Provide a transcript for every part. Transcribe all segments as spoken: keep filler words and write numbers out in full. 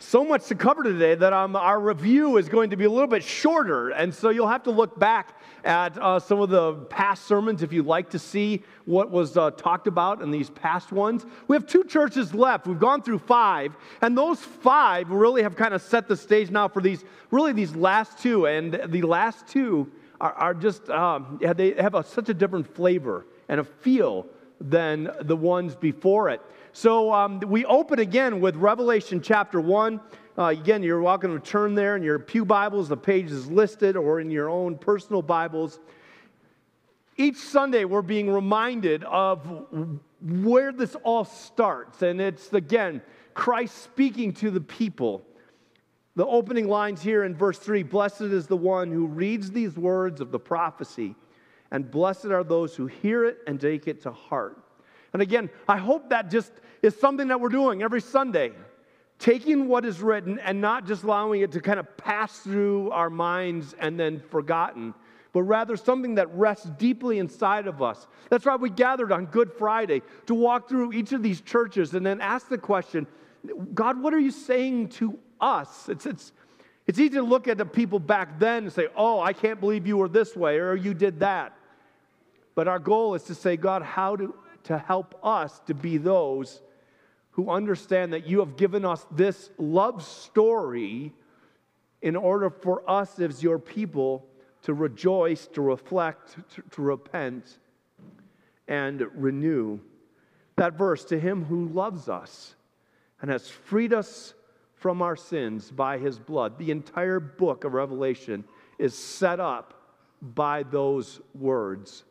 So much to cover today that um, our review is going to be a little bit shorter, and so you'll have to look back at uh, some of the past sermons if you'd like to see what was uh, talked about in these past ones. We have two churches left. We've gone through five, and those five really have kind of set the stage now for these, really these last two, and the last two are, are just, um, yeah, they have a, such a different flavor and a feel than the ones before it. So um, we open again with Revelation chapter one. Uh, again, you're welcome to turn there in your pew Bibles. The page is listed, or in your own personal Bibles. Each Sunday, we're being reminded of where this all starts. And it's, again, Christ speaking to the people. The opening lines here in verse three, "Blessed is the one who reads these words of the prophecy, and blessed are those who hear it and take it to heart." And again, I hope that just is something that we're doing every Sunday, taking what is written and not just allowing it to kind of pass through our minds and then forgotten, but rather something that rests deeply inside of us. That's why we gathered on Good Friday to walk through each of these churches and then ask the question, God, what are you saying to us? It's, it's, it's easy to look at the people back then and say, oh, I can't believe you were this way or you did that. But our goal is to say, God, how do to help us to be those who understand that you have given us this love story in order for us as your people to rejoice, to reflect, to, to repent, and renew. That verse, "To him who loves us and has freed us from our sins by his blood." The entire book of Revelation is set up by those words.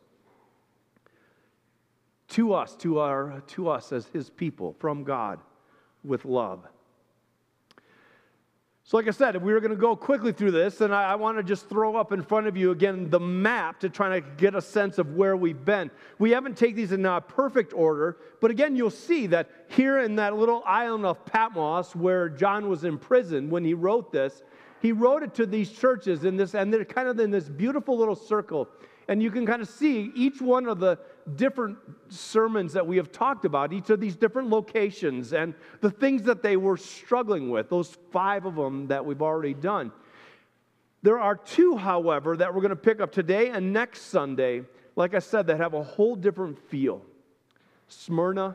To us, to our, to us as his people, from God, with love. So like I said, if we were going to go quickly through this, and I, I want to just throw up in front of you again the map to try to get a sense of where we've been. We haven't taken these in a perfect order, but again, you'll see that here in that little island of Patmos, where John was in prison when he wrote this, he wrote it to these churches in this, and they're kind of in this beautiful little circle. And you can kind of see each one of the different sermons that we have talked about, each of these different locations and the things that they were struggling with, those five of them that we've already done. There are two, however, that we're going to pick up today and next Sunday, like I said, that have a whole different feel. Smyrna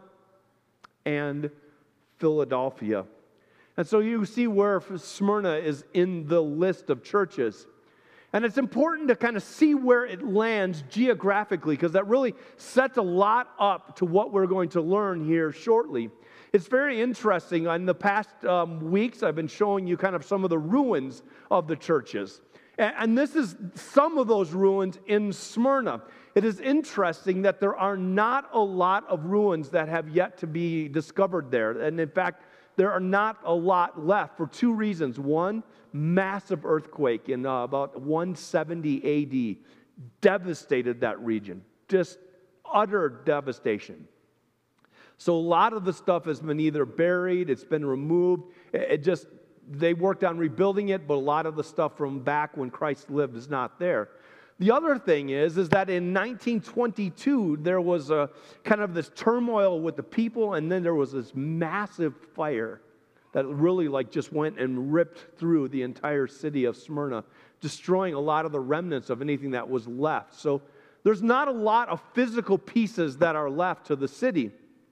and Philadelphia. And so you see where Smyrna is in the list of churches. And it's important to kind of see where it lands geographically, because that really sets a lot up to what we're going to learn here shortly. It's very interesting. In the past um, weeks, I've been showing you kind of some of the ruins of the churches. And, and this is some of those ruins in Smyrna. It is interesting that there are not a lot of ruins that have yet to be discovered there. And in fact, there are not a lot left for two reasons. One, massive earthquake in uh, about one seventy A D devastated that region. Just utter devastation. So a lot of the stuff has been either buried, it's been removed. It just, they worked on rebuilding it, but a lot of the stuff from back when Christ lived is not there. The other thing is, is that in nineteen twenty-two, there was a kind of this turmoil with the people, and then there was this massive fire that really like just went and ripped through the entire city of Smyrna, destroying a lot of the remnants of anything that was left. So there's not a lot of physical pieces that are left to the city.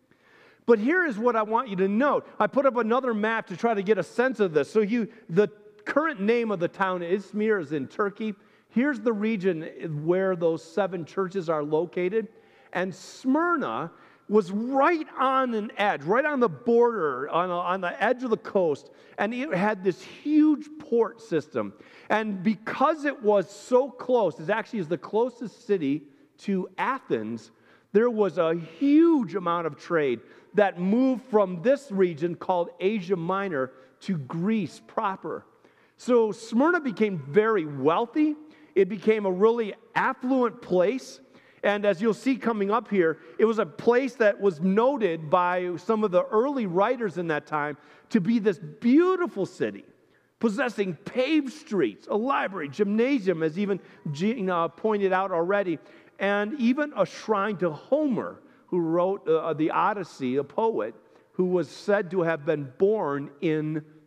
But here is what I want you to note. I put up another map to try to get a sense of this. So you, the current name of the town, Izmir, is in Turkey. Here's the region where those seven churches are located. And Smyrna was right on an edge, right on the border, on, a, on the edge of the coast. And it had this huge port system. And because it was so close, it actually is the closest city to Athens, there was a huge amount of trade that moved from this region called Asia Minor to Greece proper. So Smyrna became very wealthy. It became a really affluent place. And as you'll see coming up here, it was a place that was noted by some of the early writers in that time to be this beautiful city, possessing paved streets, a library, gymnasium, as even Gina pointed out already, and even a shrine to Homer, who wrote uh, the Odyssey, a poet, who was said to have been born in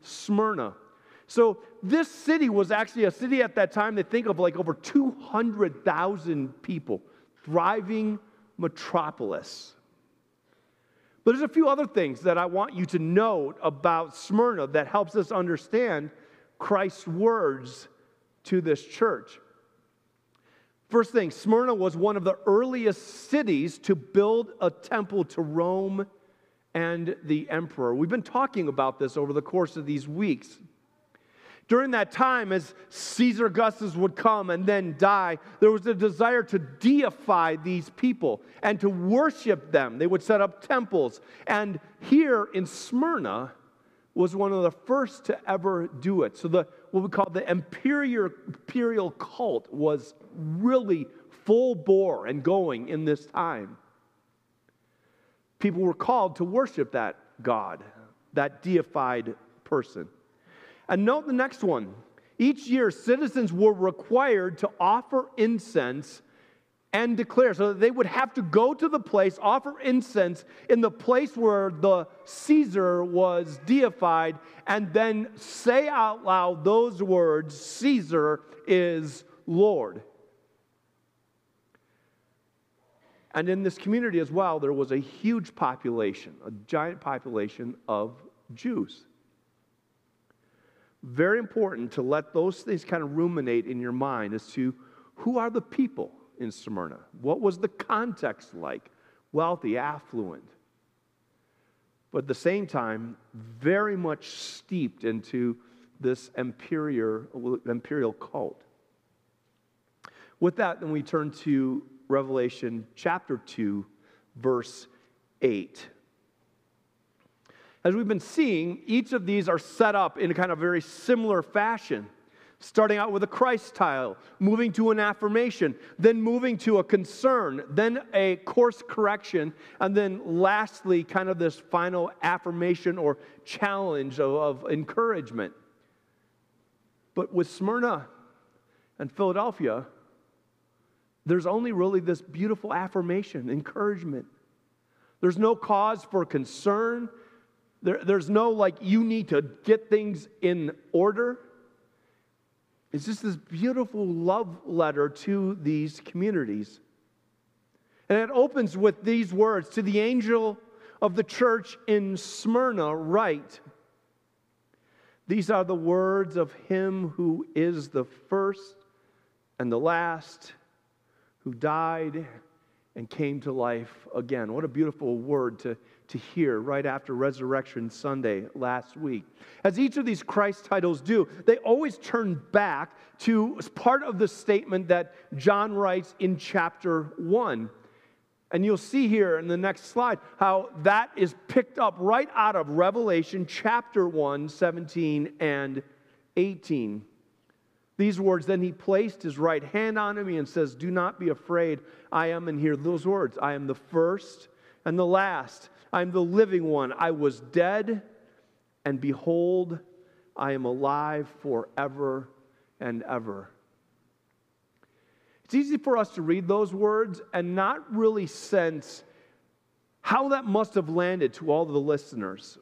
Smyrna. So this city was actually a city at that time, they think of like over two hundred thousand people, thriving metropolis. But there's a few other things that I want you to note about Smyrna that helps us understand Christ's words to this church. First thing, Smyrna was one of the earliest cities to build a temple to Rome and the emperor. We've been talking about this over the course of these weeks. During that time, as Caesar Augustus would come and then die, there was a desire to deify these people and to worship them. They would set up temples. And here in Smyrna was one of the first to ever do it. So the what we call the imperial, imperial cult was really full bore and going in this time. People were called to worship that God, that deified person. And note the next one. Each year, citizens were required to offer incense and declare. So that they would have to go to the place, offer incense in the place where the Caesar was deified, and then say out loud those words, Caesar is Lord. And in this community as well, there was a huge population, a giant population of Jews. Very important to let those things kind of ruminate in your mind as to who are the people in Smyrna? What was the context like? Wealthy, affluent. But at the same time, very much steeped into this imperial, imperial cult. With that, then we turn to Revelation chapter two, verse eight. As we've been seeing, each of these are set up in a kind of very similar fashion. Starting out with a Christ tile, moving to an affirmation, then moving to a concern, then a course correction, and then lastly, kind of this final affirmation or challenge of, of encouragement. But with Smyrna and Philadelphia, there's only really this beautiful affirmation, encouragement. There's no cause for concern. There, there's no like, you need to get things in order. It's just this beautiful love letter to these communities. And it opens with these words, to the angel of the church in Smyrna, write, these are the words of him who is the first and the last, who died and came to life again. What a beautiful word to, to hear right after Resurrection Sunday last week. As each of these Christ titles do, they always turn back to part of the statement that John writes in chapter one. And you'll see here in the next slide how that is picked up right out of Revelation chapter one, seventeen and eighteen. These words, then he placed his right hand on me and says, do not be afraid, I am, and hear those words, I am the first and the last, I am the living one. I was dead, and behold, I am alive forever and ever. It's easy for us to read those words and not really sense how that must have landed to all the listeners.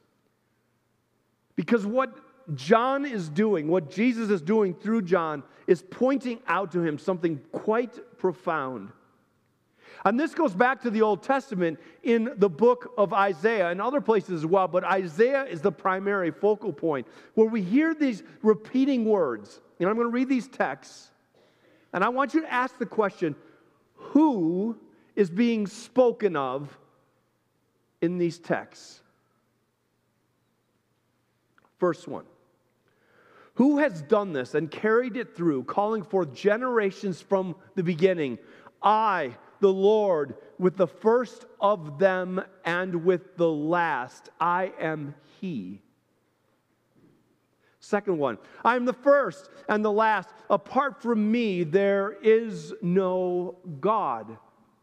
Because what John is doing, what Jesus is doing through John, is pointing out to him something quite profound. And this goes back to the Old Testament in the book of Isaiah and other places as well, but Isaiah is the primary focal point, where we hear these repeating words. And I'm going to read these texts, and I want you to ask the question, who is being spoken of in these texts? First one. Who has done this and carried it through, calling forth generations from the beginning? I, the Lord, with the first of them and with the last. I am He. Second one. I am the first and the last. Apart from me, there is no God.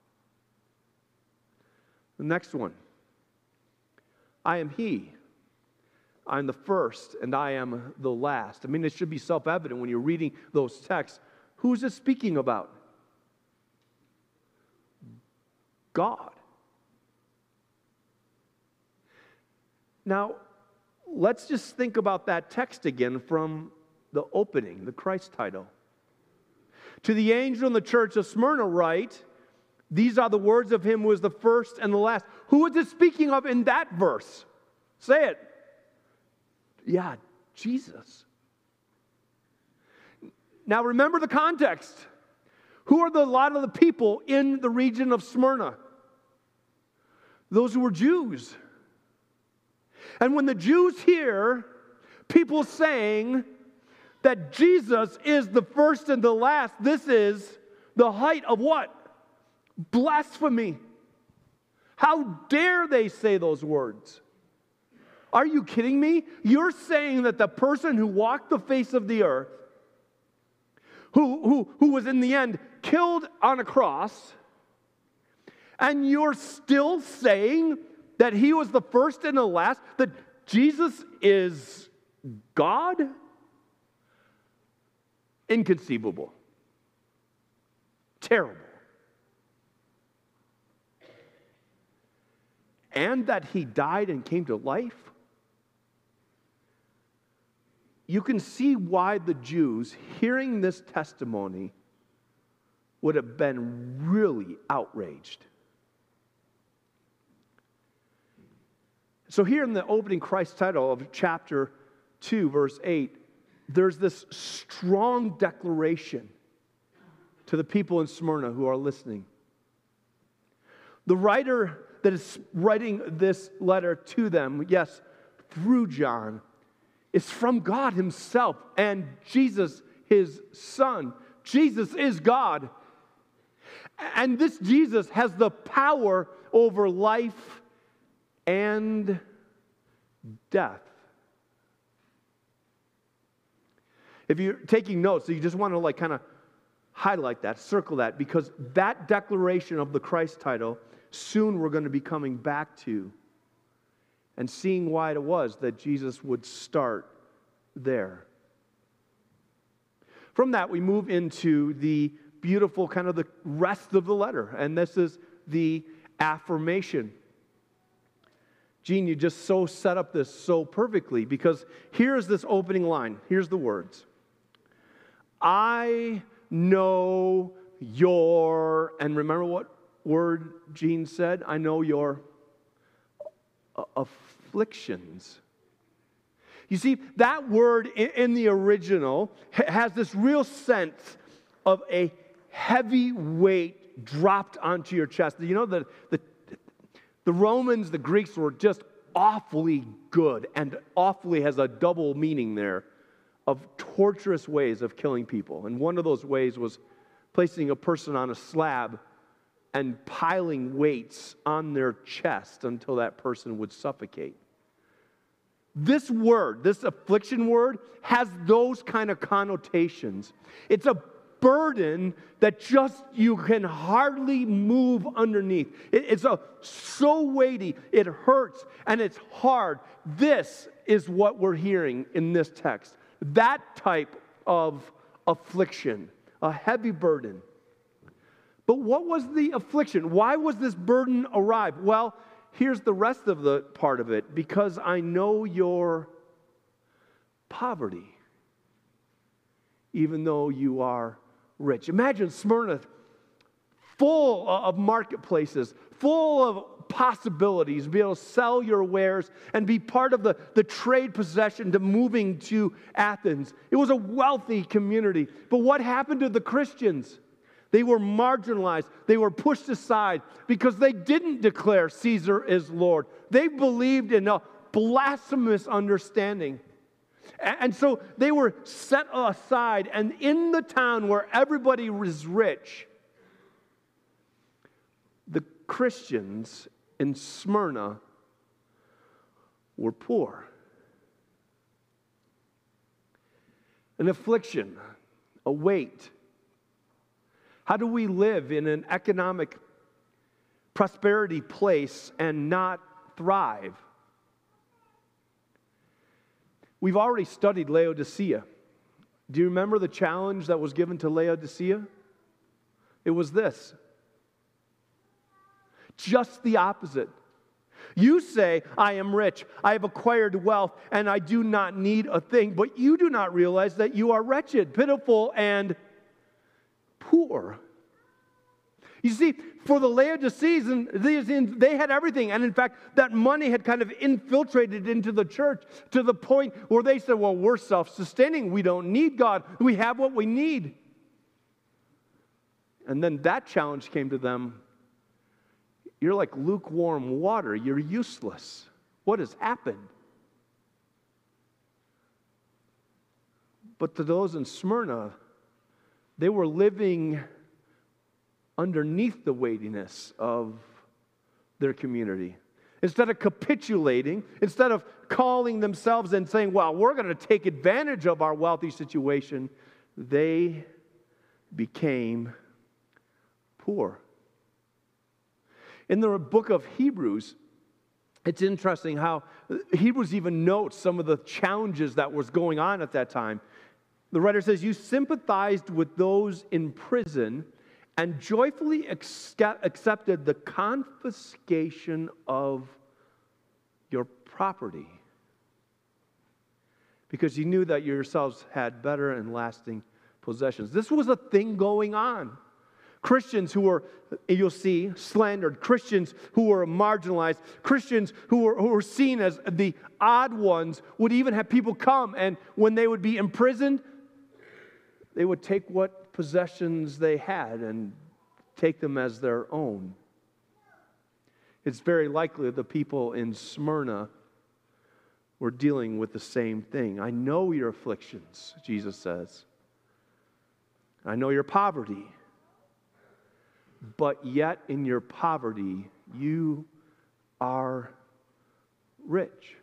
The next one. I am He. I'm the first and I am the last. I mean, it should be self-evident when you're reading those texts. Who's it speaking about? God. Now, let's just think about that text again from the opening, the Christ title. To the angel in the church of Smyrna write, these are the words of him who is the first and the last. Who is it speaking of in that verse? Say it. Yeah, Jesus. Now remember the context. Who are the, a lot of the people in the region of Smyrna? Those who were Jews. And when the Jews hear people saying that Jesus is the first and the last, this is the height of what? Blasphemy. How dare they say those words? Are you kidding me? You're saying that the person who walked the face of the earth, who, who, who was in the end killed on a cross, and you're still saying that he was the first and the last, that Jesus is God? Inconceivable. Terrible. And that he died and came to life? You can see why the Jews, hearing this testimony, would have been really outraged. So here in the opening Christ title of chapter two, verse eight, there's this strong declaration to the people in Smyrna who are listening. The writer that is writing this letter to them, yes, through John, is from God himself and Jesus, his son. Jesus is God. And this Jesus has the power over life and death. If you're taking notes, so you just want to like kind of highlight that, circle that, because that declaration of the Christ title, soon we're going to be coming back to and seeing why it was that Jesus would start there. From that, we move into the beautiful kind of the rest of the letter, and this is the affirmation. Gene, you just so set up this so perfectly, because here's this opening line. Here's the words. I know your, and remember what word Gene said? I know your afflictions. You see, that word in the original has this real sense of a heavy weight dropped onto your chest. You know, the, the, the Romans, the Greeks were just awfully good, and awfully has a double meaning there of torturous ways of killing people. And one of those ways was placing a person on a slab and piling weights on their chest until that person would suffocate. This word, this affliction word, has those kind of connotations. It's a burden that just you can hardly move underneath. It, it's a, so weighty, it hurts, and it's hard. This is what we're hearing in this text. That type of affliction, a heavy burden. But what was the affliction? Why was this burden arrive? Well, here's the rest of the part of it. Because I know your poverty, even though you are rich. Imagine Smyrna, full of marketplaces, full of possibilities, be able to sell your wares and be part of the, the trade possession to moving to Athens. It was a wealthy community. But what happened to the Christians? They were marginalized. They were pushed aside because they didn't declare Caesar is Lord. They believed in a blasphemous understanding. And so they were set aside. And in the town where everybody was rich, the Christians in Smyrna were poor. An affliction, a weight. How do we live in an economic prosperity place and not thrive? We've already studied Laodicea. Do you remember the challenge that was given to Laodicea? It was this. Just the opposite. You say, I am rich, I have acquired wealth, and I do not need a thing, but you do not realize that you are wretched, pitiful, and poor. You see, for the Laodiceans, they had everything. And in fact, that money had kind of infiltrated into the church to the point where they said, well, we're self-sustaining. We don't need God. We have what we need. And then that challenge came to them. You're like lukewarm water. You're useless. What has happened? But to those in Smyrna, they were living underneath the weightiness of their community. Instead of capitulating, instead of calling themselves and saying, well, we're going to take advantage of our wealthy situation, they became poor. In the book of Hebrews, it's interesting how Hebrews even notes some of the challenges that was going on at that time. The writer says, you sympathized with those in prison and joyfully accepted the confiscation of your property because you knew that yourselves had better and lasting possessions. This was a thing going on. Christians who were, you'll see, slandered, Christians who were marginalized, Christians who were, who were seen as the odd ones would even have people come, and when they would be imprisoned, they would take what possessions they had and take them as their own. It's very likely the people in Smyrna were dealing with the same thing. I know your afflictions, Jesus says. I know your poverty. But yet in your poverty, you are rich.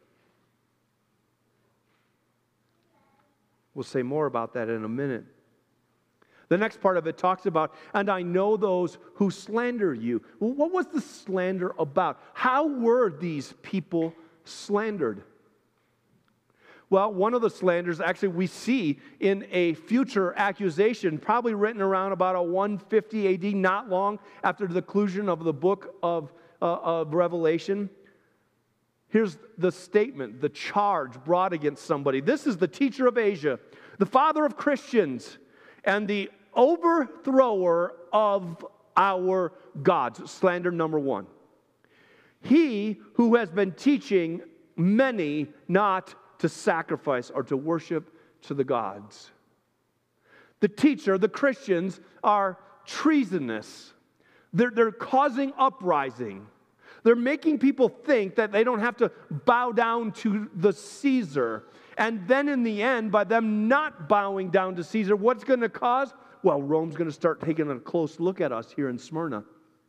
We'll say more about that in a minute. The next part of it talks about, and I know those who slander you. Well, what was the slander about? How were these people slandered? Well, one of the slanders actually we see in a future accusation, probably written around about a one fifty A D, not long after the conclusion of the book of, uh, of Revelation. Here's the statement, the charge brought against somebody. This is the teacher of Asia, the father of Christians, and the overthrower of our gods. Slander number one. He who has been teaching many not to sacrifice or to worship to the gods. The teacher, the Christians, are treasonous. They're, they're causing uprising. They're making people think that they don't have to bow down to the Caesar. And then in the end, by them not bowing down to Caesar, what's going to cause? Well, Rome's going to start taking a close look at us here in Smyrna.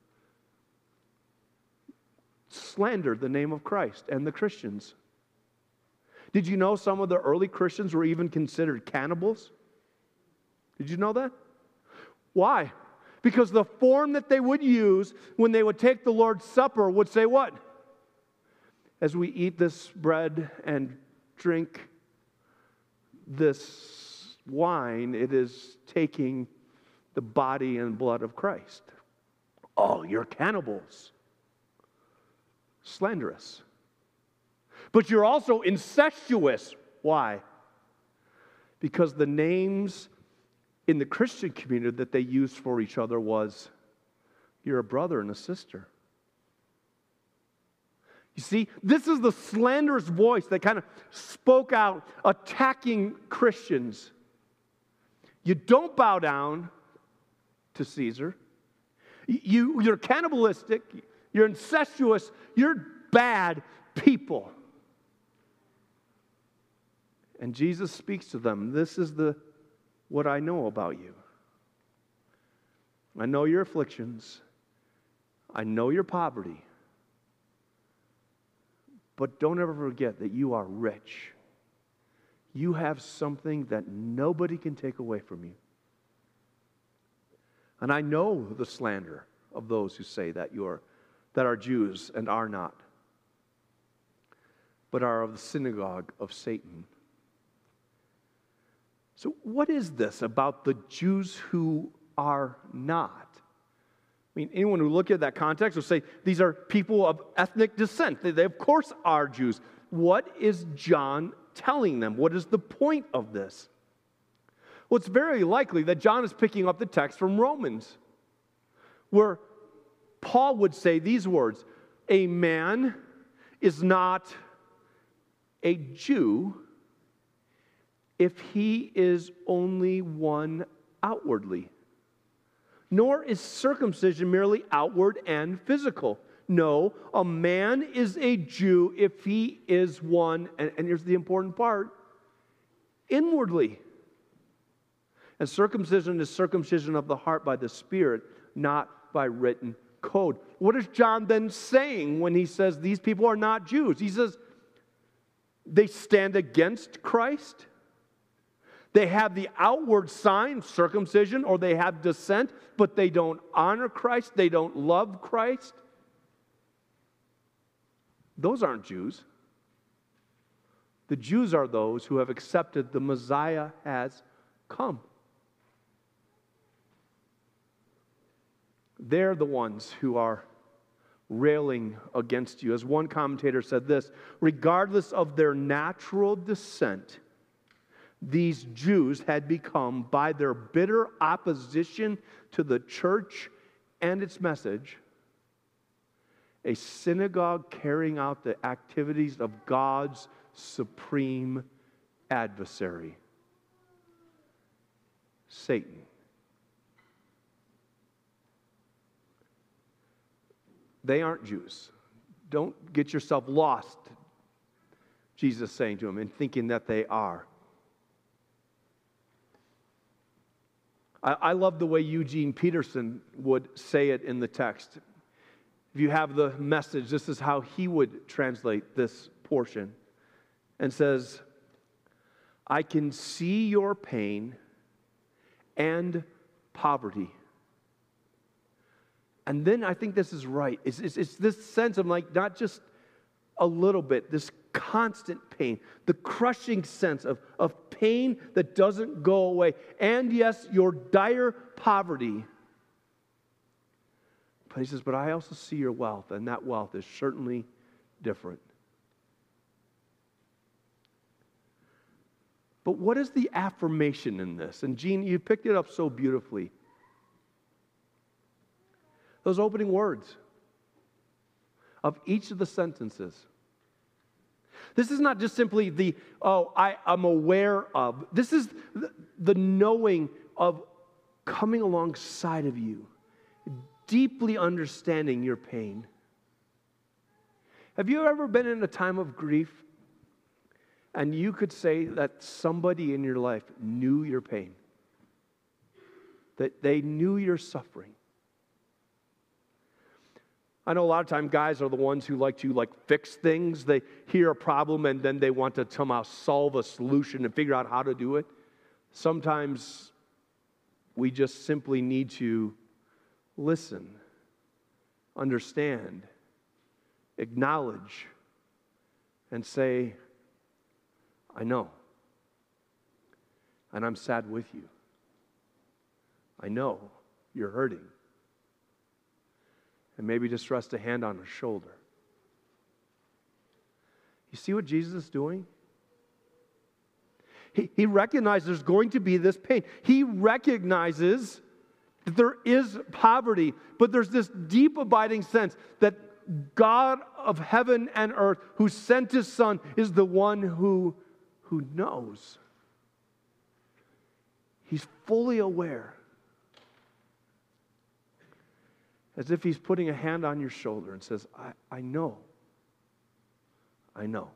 Slander the name of Christ and the Christians. Did you know some of the early Christians were even considered cannibals? Did you know that? Why? Because the form that they would use when they would take the Lord's Supper would say what? As we eat this bread and drink this wine, it is taking the body and blood of Christ. Oh, you're cannibals. Slanderous. But you're also incestuous. Why? Because the names in the Christian community that they used for each other was, you're a brother and a sister. You see, this is the slanderous voice that kind of spoke out, attacking Christians. You don't bow down to Caesar. You, you're cannibalistic. You're incestuous. You're bad people. And Jesus speaks to them. This is the what I know about you. I know your afflictions. I know your poverty. But don't ever forget that you are rich. You have something that nobody can take away from you. And I know the slander of those who say that you are, that are Jews and are not, but are of the synagogue of Satan. So what is this about the Jews who are not? I mean, anyone who look at that context will say these are people of ethnic descent. They, they of course are Jews. What is John telling them? What is the point of this? Well, it's very likely that John is picking up the text from Romans, where Paul would say these words, a man is not a Jew if he is only one outwardly. Nor is circumcision merely outward and physical. No, a man is a Jew if he is one, and, and here's the important part, inwardly. And circumcision is circumcision of the heart by the Spirit, not by written code. What is John then saying when he says these people are not Jews? He says they stand against Christ. They have the outward sign, circumcision, or they have dissent, but they don't honor Christ. They don't love Christ. Those aren't Jews. The Jews are those who have accepted the Messiah has come. They're the ones who are railing against you. As one commentator said this, regardless of their natural descent, these Jews had become, by their bitter opposition to the church and its message, a synagogue carrying out the activities of God's supreme adversary, Satan. They aren't Jews. Don't get yourself lost, Jesus saying to them, in thinking that they are. I, I love the way Eugene Peterson would say it in the text. If you have the message, this is how he would translate this portion. And says, I can see your pain and poverty. And then I think this is right. It's, it's, it's this sense of like not just a little bit, this constant pain, the crushing sense of, of pain that doesn't go away. And yes, your dire poverty. But he says, but I also see your wealth, and that wealth is certainly different. But what is the affirmation in this? And Gene, you picked it up so beautifully. Those opening words of each of the sentences. This is not just simply the, oh, I am aware of. This is the, the knowing of coming alongside of you, deeply understanding your pain. Have you ever been in a time of grief and you could say that somebody in your life knew your pain? That they knew your suffering? I know a lot of times guys are the ones who like to like fix things. They hear a problem and then they want to somehow solve a solution and figure out how to do it. Sometimes we just simply need to listen, understand, acknowledge, and say, I know. And I'm sad with you. I know you're hurting. And maybe just rest a hand on her shoulder. You see what Jesus is doing? He, he recognizes there's going to be this pain. He recognizes that there is poverty, but there's this deep abiding sense that God of heaven and earth, who sent His Son, is the one who, who knows. He's fully aware. As if He's putting a hand on your shoulder and says, I, I know. I know.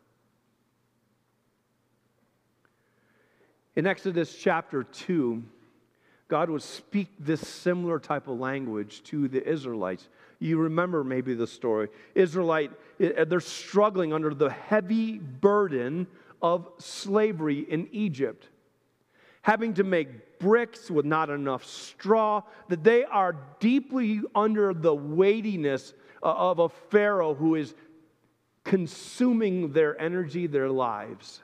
In Exodus chapter two, God would speak this similar type of language to the Israelites. You remember maybe the story. Israelite, they're struggling under the heavy burden of slavery in Egypt. Having to make bricks with not enough straw, that they are deeply under the weightiness of a Pharaoh who is consuming their energy, their lives.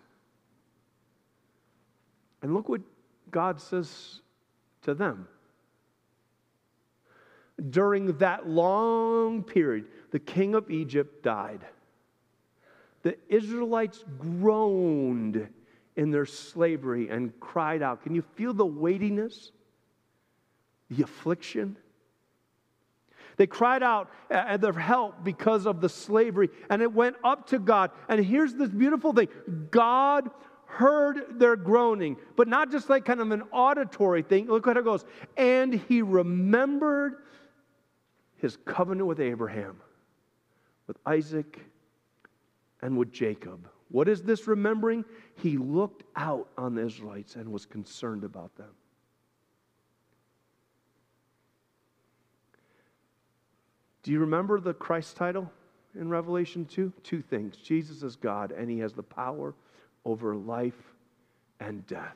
And look what God says to them. during that long period, the king of Egypt died. The Israelites groaned in their slavery and cried out. Can you feel the weightiness? The affliction? They cried out at their help because of the slavery, and it went up to God. And here's this beautiful thing. God heard their groaning, but not just like kind of an auditory thing. Look what it goes. And he remembered his covenant with Abraham, with Isaac, and with Jacob. What is this remembering? He looked out on the Israelites and was concerned about them. Do you remember the Christ title in Revelation two? Two things. Jesus is God, and he has the power over life and death.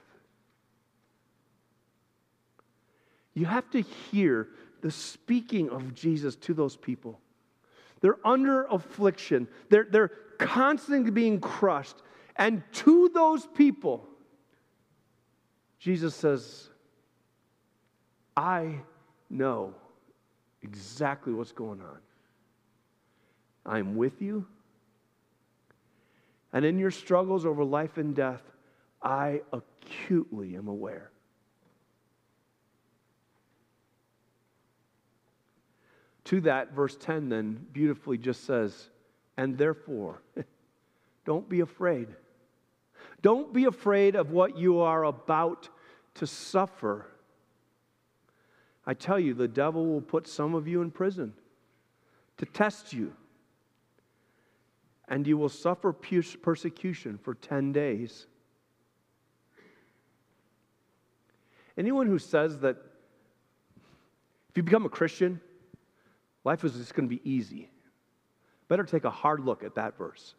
You have to hear the speaking of Jesus to those people. They're under affliction. They're, they're constantly being crushed. And to those people, Jesus says, I know exactly what's going on. I'm with you. And in your struggles over life and death, I acutely am aware. To that, verse ten then beautifully just says, and therefore, don't be afraid. Don't be afraid of what you are about to suffer. I tell you, the devil will put some of you in prison to test you. And you will suffer persecution for ten days. Anyone who says that if you become a Christian, life is just going to be easy, better take a hard look at that verse.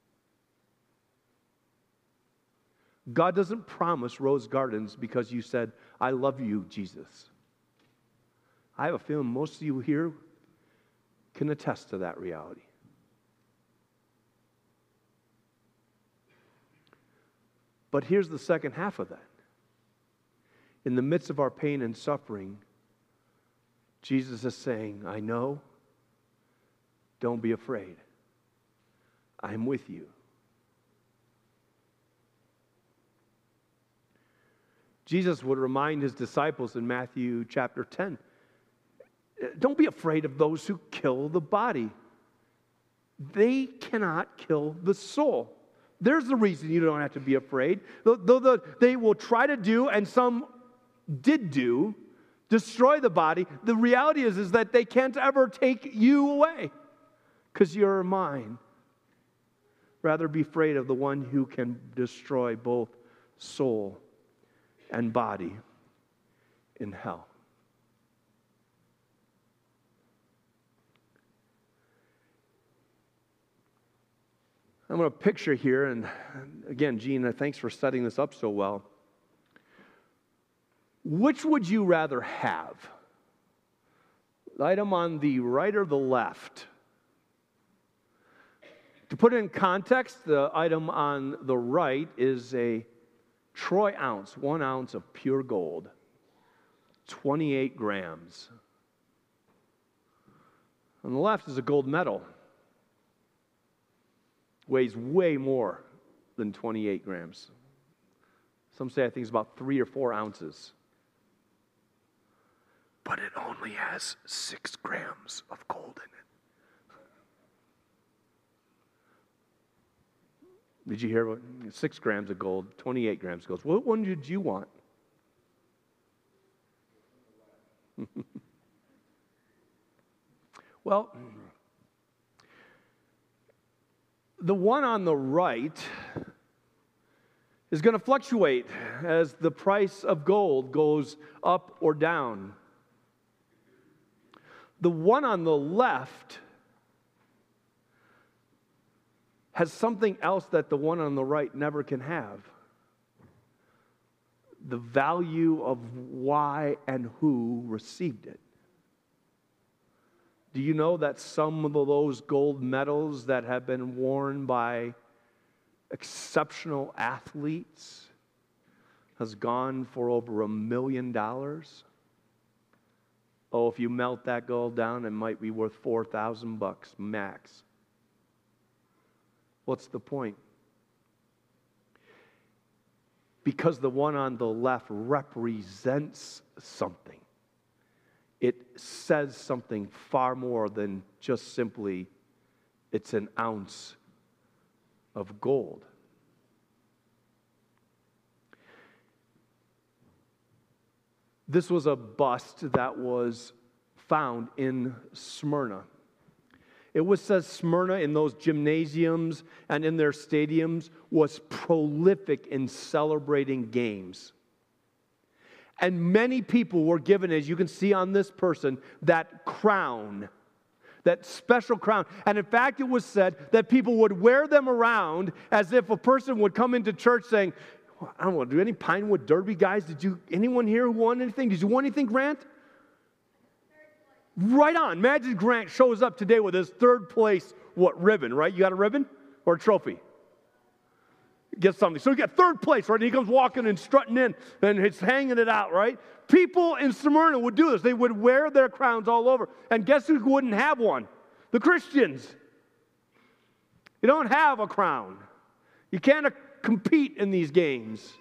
God doesn't promise rose gardens because you said, I love you, Jesus. I have a feeling most of you here can attest to that reality. But here's the second half of that. In the midst of our pain and suffering, Jesus is saying, I know, don't be afraid. I'm with you. Jesus would remind his disciples in Matthew chapter ten, don't be afraid of those who kill the body. They cannot kill the soul. There's the reason you don't have to be afraid. Though, though they will try to do, and some did do, destroy the body, the reality is, is that they can't ever take you away because you're mine. Rather be afraid of the one who can destroy both soul and body in hell. I'm going to picture here, and again, Gene, thanks for setting this up so well. Which would you rather have? The item on the right or the left? To put it in context, the item on the right is a troy ounce, one ounce of pure gold, twenty-eight grams. On the left is a gold medal. Weighs way more than twenty-eight grams. Some say I think it's about three or four ounces. But it only has six grams of gold in it. Did you hear what? Six grams of gold, twenty-eight grams of gold. What one did you want? Well, the one on the right is going to fluctuate as the price of gold goes up or down. The one on the left has something else that the one on the right never can have. The value of why and who received it. Do you know that some of those gold medals that have been worn by exceptional athletes has gone for over a million dollars? Oh, if you melt that gold down, it might be worth four thousand bucks max. What's the point? Because the one on the left represents something. It says something far more than just simply it's an ounce of gold. This was a bust that was found in Smyrna. It was says Smyrna in those gymnasiums and in their stadiums was prolific in celebrating games. And many people were given, as you can see on this person, that crown, that special crown. And in fact, it was said that people would wear them around as if a person would come into church saying, I don't know, do any Pinewood Derby guys, did you, anyone here who won anything? Did you win anything, Grant? Right on. Imagine Grant shows up today with his third place, what, ribbon, right? You got a ribbon or a trophy? Get something. So you get third place, right? And he comes walking and strutting in and he's hanging it out, right? People in Smyrna would do this. They would wear their crowns all over. And guess who wouldn't have one? The Christians. You don't have a crown. You can't compete in these games.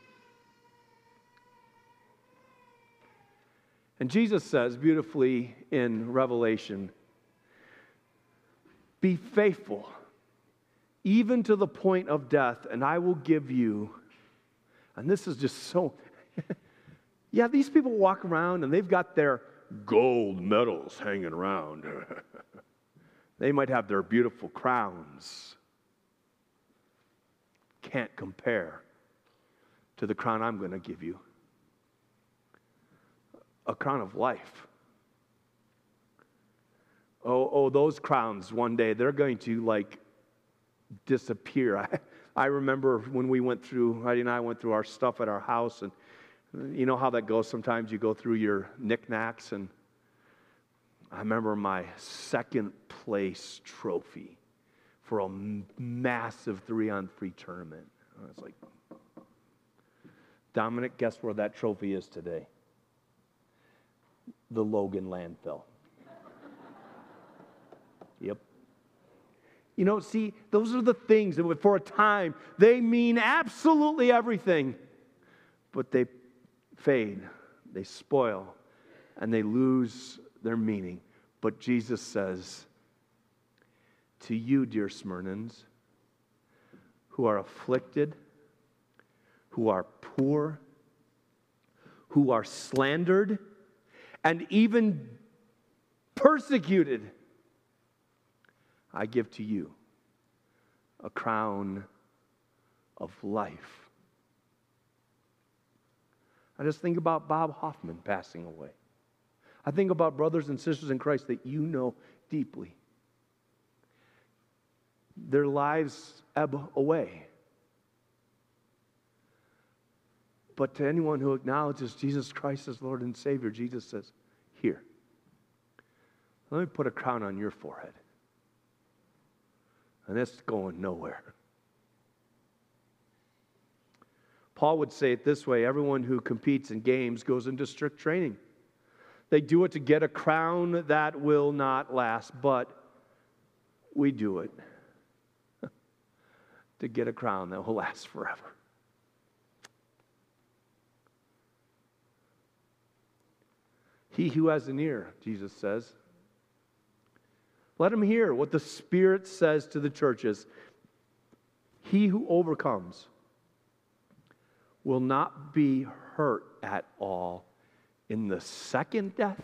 And Jesus says beautifully in Revelation, be faithful, even to the point of death, and I will give you, and this is just so, yeah, these people walk around and they've got their gold medals hanging around. They might have their beautiful crowns. Can't compare to the crown I'm going to give you. A crown of life. Oh, oh, those crowns one day, they're going to like disappear. I, I remember when we went through, Heidi and I went through our stuff at our house, and you know how that goes. Sometimes you go through your knickknacks, and I remember my second place trophy for a massive three-on-three tournament. I was like, Dominic, guess where that trophy is today? The Logan landfill. Yep. You know, see, those are the things that for a time, they mean absolutely everything. But they fade, they spoil, and they lose their meaning. But Jesus says, to you, dear Smyrnans, who are afflicted, who are poor, who are slandered, and even persecuted, I give to you a crown of life. I just think about Bob Hoffman passing away. I think about brothers and sisters in Christ that you know deeply. Their lives ebb away. But to anyone who acknowledges Jesus Christ as Lord and Savior, Jesus says, here, let me put a crown on your forehead. And it's going nowhere. Paul would say it this way, everyone who competes in games goes into strict training. They do it to get a crown that will not last, but we do it to get a crown that will last forever. He who has an ear, Jesus says, let him hear what the Spirit says to the churches. He who overcomes will not be hurt at all in the second death.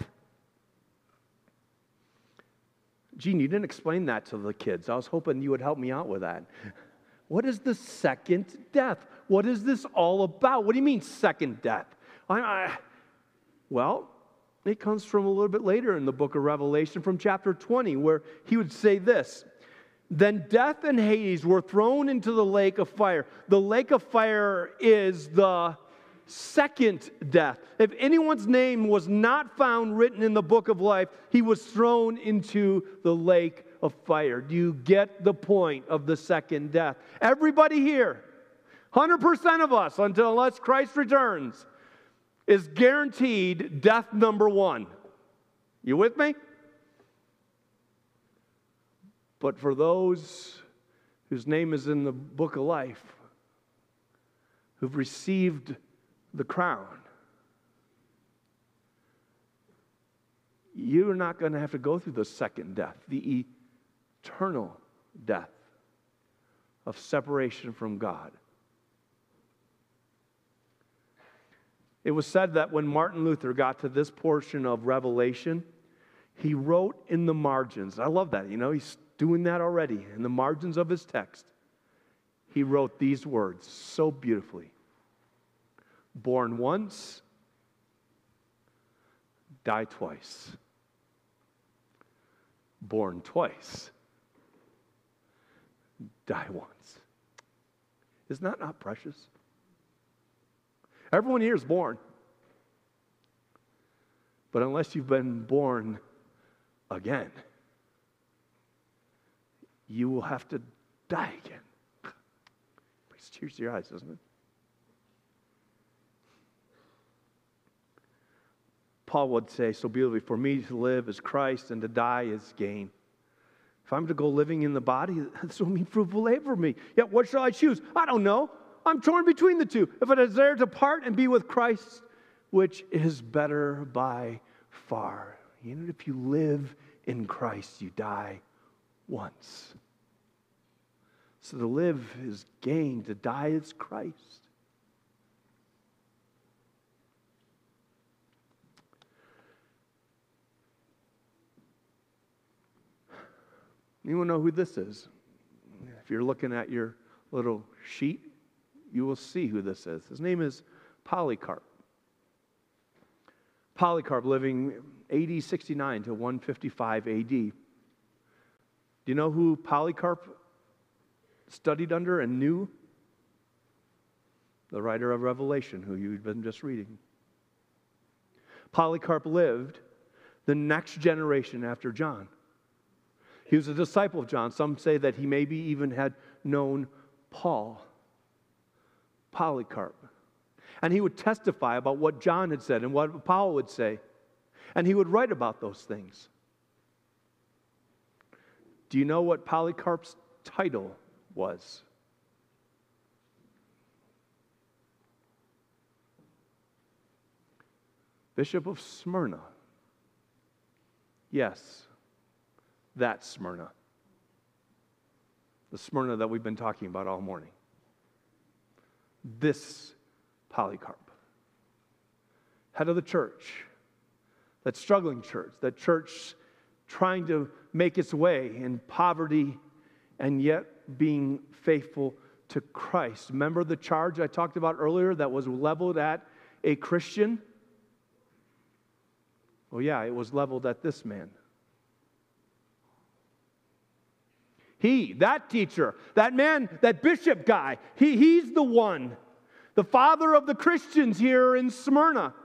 Gene, you didn't explain that to the kids. I was hoping you would help me out with that. What is the second death? What is this all about? What do you mean second death? I, I, well, it comes from a little bit later in the book of Revelation from chapter twenty, where he would say this, then death and Hades were thrown into the lake of fire. The lake of fire is the second death. If anyone's name was not found written in the book of life, he was thrown into the lake of fire. Do you get the point of the second death? Everybody here, one hundred percent of us, until unless Christ returns, is guaranteed death number one. You with me? But for those whose name is in the book of life, who've received the crown, you're not going to have to go through the second death, the eternal death of separation from God. It was said that when Martin Luther got to this portion of Revelation, he wrote in the margins. I love that. You know, he's doing that already. In the margins of his text, he wrote these words so beautifully. Born once, die twice. Born twice, die once. Isn't that not precious? Everyone here is born. But unless you've been born again, you will have to die again. Brings tears to your eyes, doesn't it? Paul would say so beautifully, for me to live is Christ and to die is gain. If I'm to go living in the body, this will mean fruitful labor for me. Yet what shall I choose? I don't know. I'm torn between the two. If I desire to part and be with Christ, which is better by far. You know, if you live in Christ, you die once. So to live is gain, to die is Christ. Anyone know who this is? If you're looking at your little sheet, you will see who this is. His name is Polycarp. Polycarp, living A D sixty-nine to one fifty-five A D. Do you know who Polycarp studied under and knew? The writer of Revelation, who you've been just reading. Polycarp lived the next generation after John. He was a disciple of John. Some say that he maybe even had known Paul. Polycarp. And he would testify about what John had said and what Paul would say. And he would write about those things. Do you know what Polycarp's title was? Bishop of Smyrna. Yes. That's Smyrna. The Smyrna that we've been talking about all morning. This Polycarp, head of the church, that struggling church, that church trying to make its way in poverty and yet being faithful to Christ. Remember the charge I talked about earlier that was leveled at a Christian? Well, yeah, it was leveled at this man. He, that teacher, that man, that bishop guy, he, he's the one, the father of the Christians here in Smyrna.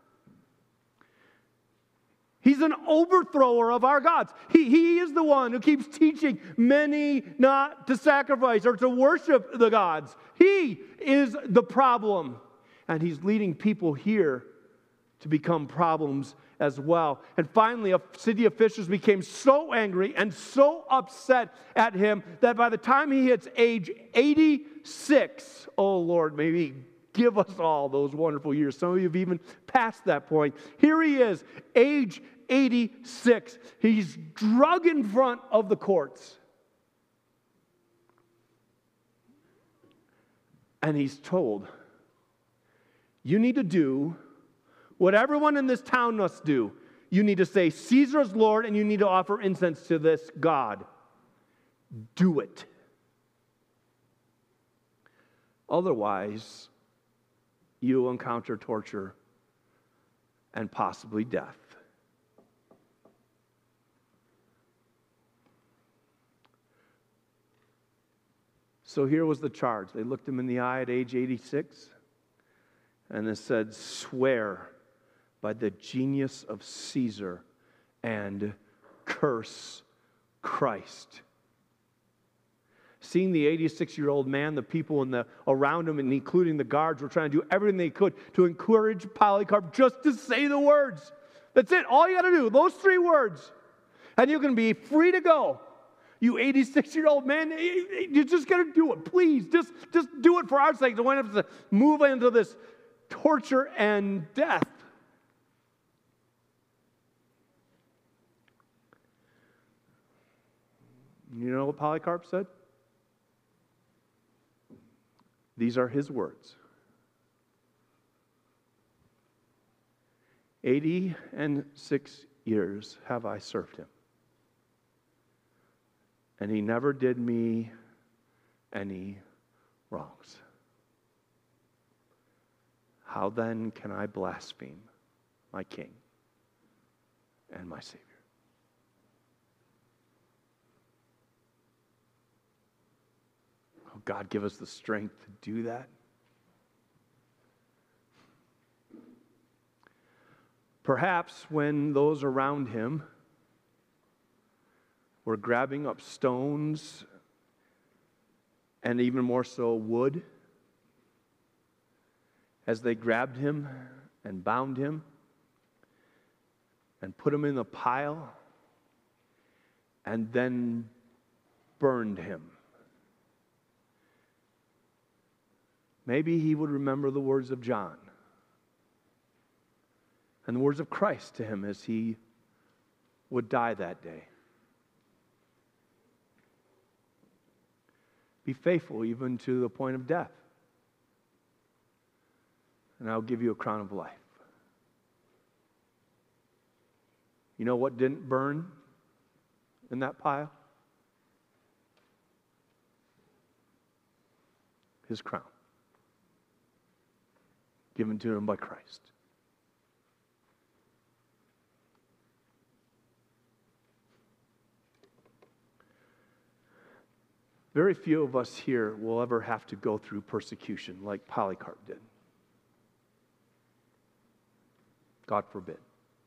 He's an overthrower of our gods. He, he is the one who keeps teaching many not to sacrifice or to worship the gods. He is the problem. And he's leading people here to become problems as well. And finally, city officials became so angry and so upset at him that by the time he hits age eighty-six, oh Lord, maybe give us all those wonderful years. Some of you have even passed that point. Here he is, age eighty-six. He's drug in front of the courts. And he's told, you need to do what everyone in this town must do. You need to say, Caesar is Lord, and you need to offer incense to this God. Do it. Otherwise, you will encounter torture and possibly death. So here was the charge. They looked him in the eye at age eighty-six, and it said, swear by the genius of Caesar and curse Christ. Seeing the eighty-six-year-old man, the people in the, around him, and including the guards, were trying to do everything they could to encourage Polycarp just to say the words. That's it. All you got to do, those three words, and you can be free to go. You eighty-six-year-old man, you just got to do it. Please, just, just do it for our sake. Don't have to move into this torture and death. You know what Polycarp said? These are his words. Eighty and six years have I served him, and he never did me any wrongs. How then can I blaspheme my King and my Savior? Oh, God, give us the strength to do that. Perhaps when those around him were grabbing up stones and even more so wood, as they grabbed him and bound him and put him in a pile and then burned him, maybe he would remember the words of John and the words of Christ to him as he would die that day. Be faithful even to the point of death, and I'll give you a crown of life. You know what didn't burn in that pile? His crown, given to him by Christ. Very few of us here will ever have to go through persecution like Polycarp did. God forbid.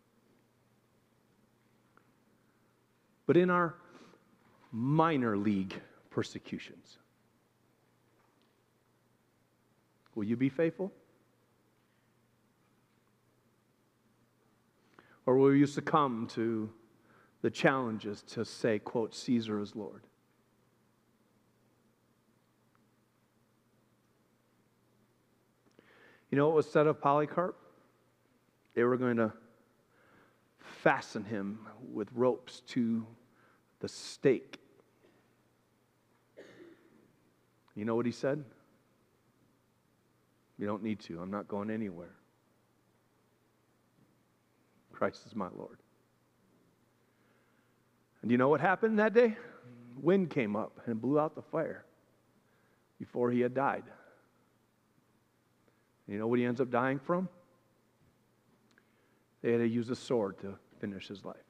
But in our minor league persecutions, will you be faithful? Or will you succumb to the challenges to say, quote, Caesar is Lord? You know what was said of Polycarp? They were going to fasten him with ropes to the stake. You know what he said? You don't need to. I'm not going anywhere. Christ is my Lord. And you know what happened that day? Wind came up and blew out the fire before he had died. You know what he ends up dying from? They had to use a sword to finish his life.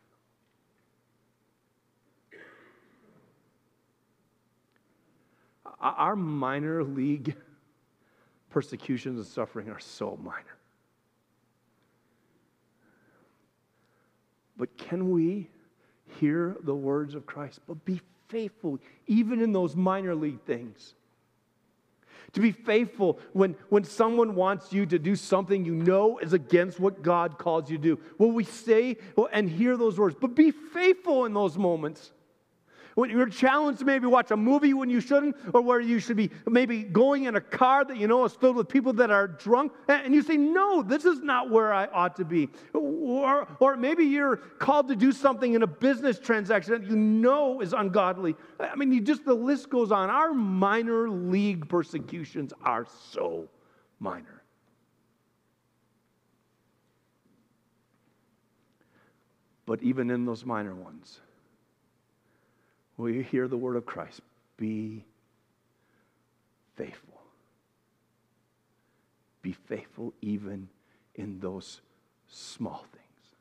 Our minor league persecutions and suffering are so minor. But can we hear the words of Christ, but be faithful even in those minor league things? To be faithful when, when someone wants you to do something you know is against what God calls you to do. Will we say and hear those words? But be faithful in those moments. When you're challenged to maybe watch a movie when you shouldn't, or where you should be maybe going in a car that you know is filled with people that are drunk, and you say, no, this is not where I ought to be. Or, or maybe you're called to do something in a business transaction that you know is ungodly. I mean, you just the list goes on. Our minor league persecutions are so minor. But even in those minor ones, will you hear the word of Christ? Be faithful. Be faithful even in those small things.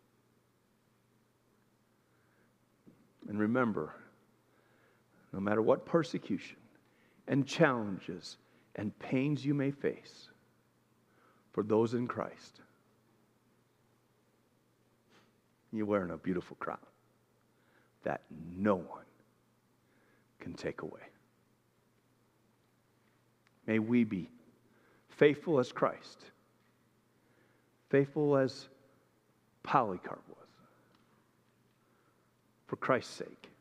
And remember, no matter what persecution and challenges and pains you may face for those in Christ, you're wearing a beautiful crown that no one can take away. May we be faithful as Christ, faithful as Polycarp was. For Christ's sake.